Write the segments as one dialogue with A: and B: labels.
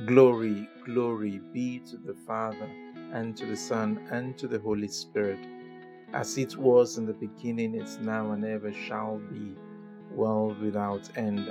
A: Glory, glory be to the Father, and to the Son, and to the Holy Spirit, as it was in the beginning, is now, and ever shall be, world without end.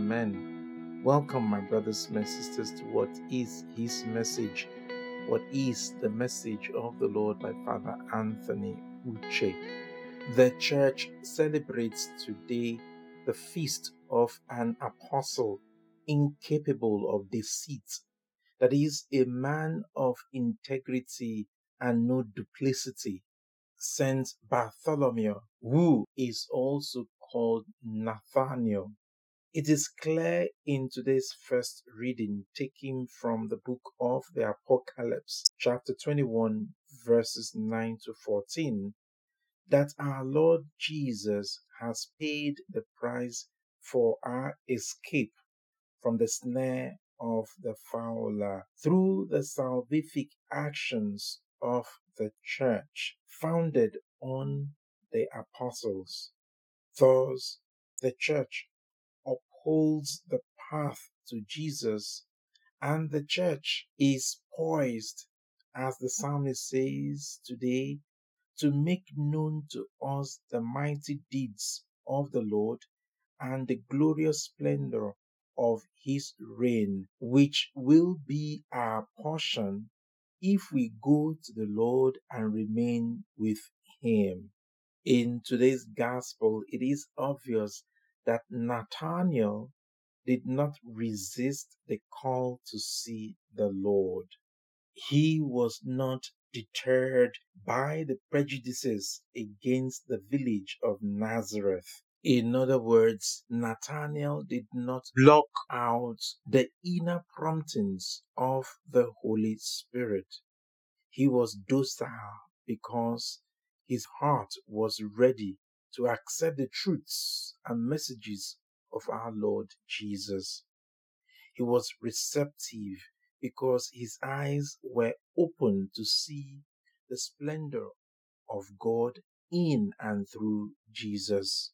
A: Amen. Welcome, my brothers, my sisters, to what is His message. What is the message of the Lord by Father Anthony Uche. The church celebrates today the feast of an apostle incapable of deceit, that is, a man of integrity and no duplicity, Saint Bartholomew, who is also called Nathaniel. It is clear in today's first reading, taken from the book of the Apocalypse, chapter 21, verses 9 to 14, that our Lord Jesus has paid the price for our escape from the snare of the fowler through the salvific actions of the church founded on the apostles. Thus, the church upholds the path to Jesus, and the church is poised, as the psalmist says today, to make known to us the mighty deeds of the Lord and the glorious splendor of his reign, which will be our portion if we go to the Lord and remain with him. In today's gospel, it is obvious that Nathanael did not resist the call to see the Lord. He was not deterred by the prejudices against the village of Nazareth. In other words, Nathanael did not block out the inner promptings of the Holy Spirit. He was docile because his heart was ready to accept the truths and messages of our Lord Jesus. He was receptive because his eyes were open to see the splendor of God in and through Jesus.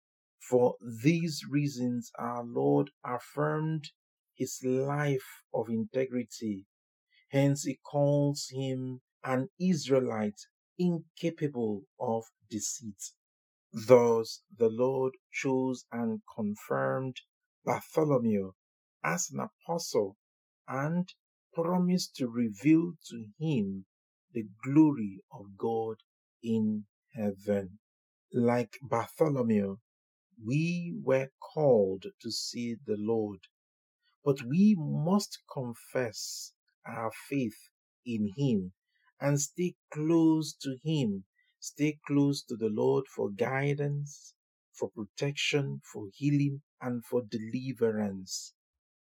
A: For these reasons, our Lord affirmed his life of integrity. Hence, he calls him an Israelite incapable of deceit. Thus, the Lord chose and confirmed Bartholomew as an apostle and promised to reveal to him the glory of God in heaven. Like Bartholomew, we were called to see the Lord, but we must confess our faith in him and stay close to him. Stay close to the Lord for guidance, for protection, for healing, and for deliverance.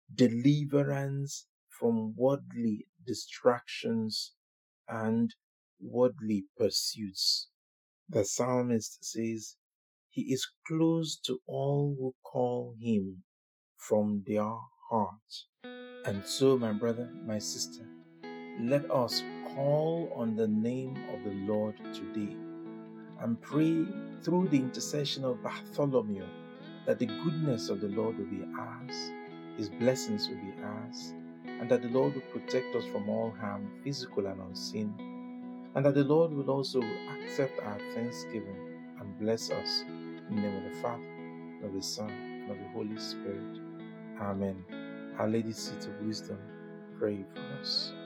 A: Deliverance from worldly distractions and worldly pursuits. The psalmist says, he is close to all who call him from their heart. And so, my brother, my sister, let us call on the name of the Lord today and pray through the intercession of Bartholomew that the goodness of the Lord will be ours, his blessings will be ours, and that the Lord will protect us from all harm, physical and unseen, and that the Lord will also accept our thanksgiving and bless us. In the name of the Father, of the Son, and of the Holy Spirit. Amen. Our Lady's Seat of Wisdom, pray for us.